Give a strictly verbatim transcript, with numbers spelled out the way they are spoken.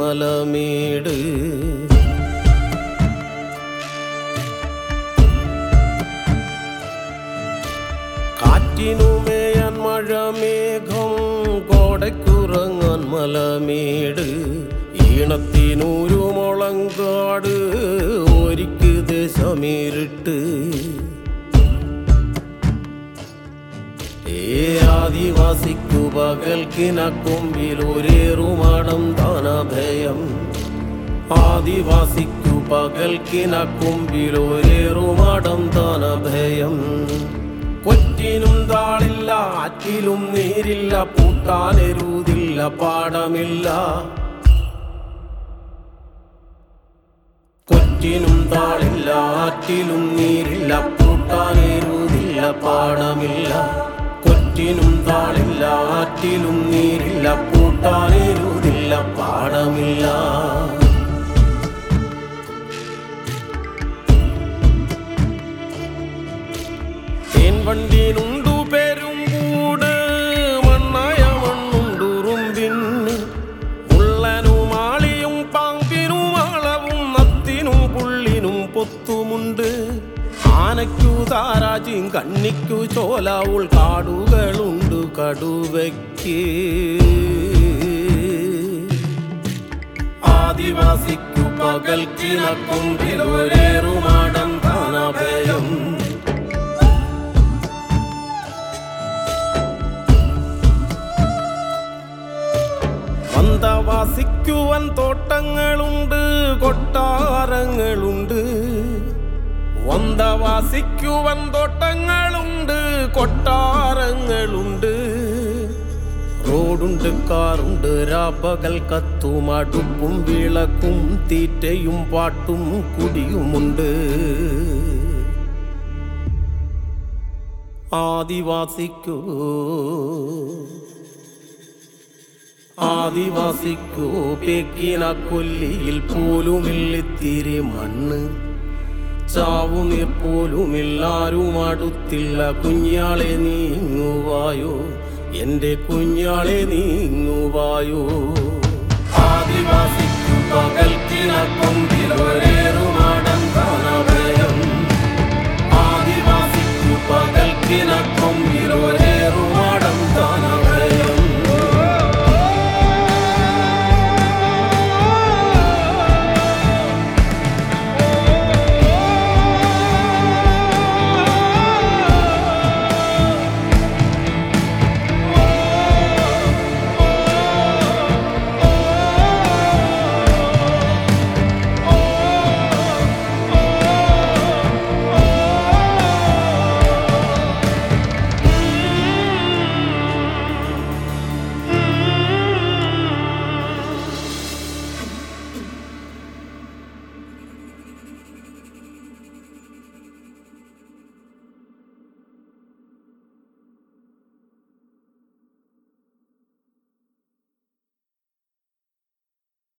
മലമേട് കാറ്റിനുമേയാൻ മഴമേഘം കോടക്കുറങ്ങാൻ മലമേട് ഈണത്തിനൂരു മുളങ്കാട് ഒരിക്ക് ദേശമേറിട്ട് ഏ ആദിവാസിക്കു പകൽക്കിനക്കൊമ്പിൽ ഒരേറുമാടം താനഭയം ആദിവാസിക്കു പകൽക്കിനക്കൊമ്പിൽ ഒരേറുമാടം താനഭയം കൊറ്റിനും താളില്ല ആറ്റിലും നീരില്ല പൂട്ടാനെരുതില്ല പാടമില്ല കൊറ്റിനും താളില്ല ആറ്റിലും നീരില്ല പൂട്ടാനെരുതില്ല പാടമില്ല കൊറ്റിനും താളില്ല ആറ്റിലും നീരില്ല പൂട്ടാനെരുതില്ല പാടമില്ല വണ്ടിനുണ്ടു പേരും കൂട് മണ്ണായ മണ്ണുണ്ടുറുമ്പിന് ഉള്ളനും ആളിയും പാമ്പിനും അളവും നത്തിനും പുള്ളിനും പൊത്തുമുണ്ട് ആനയ്ക്കു താരാജിയും കണ്ണിക്കു ചോലാവുൾ കാടുകളുണ്ട് കടുവയ്ക്ക് ആദിവാസിക്കു പകൽക്കിനക്കൊമ്പിൽ ഒരേറുമാടം താനഭയം വന്തവാസിക്കുവൻ തോട്ടങ്ങളുണ്ട് കൊട്ടാരങ്ങളുണ്ട് വന്തവാസിക്കുവൻ തോട്ടങ്ങളുണ്ട് കൊട്ടാരങ്ങളുണ്ട് റോഡുണ്ട് കാറുണ്ട് രാപ്പകൽ കത്തും അടുപ്പും വിളക്കും തീറ്റയും പാട്ടും കുടിയുമുണ്ട് ആദിവാസിക്കു ആദിവാസിക്കു പേക്കിന കൊല്ലിയിൽ പോലുമില്ലിത്തിരി മണ്ണ് ചാവുനീർ പോലുമില്ലാരും അടുത്തില്ല കുഞ്ഞാളെ നീങ്ങുവായോ എൻ്റെ കുഞ്ഞാളെ നീങ്ങുവായോ ആദിവാസി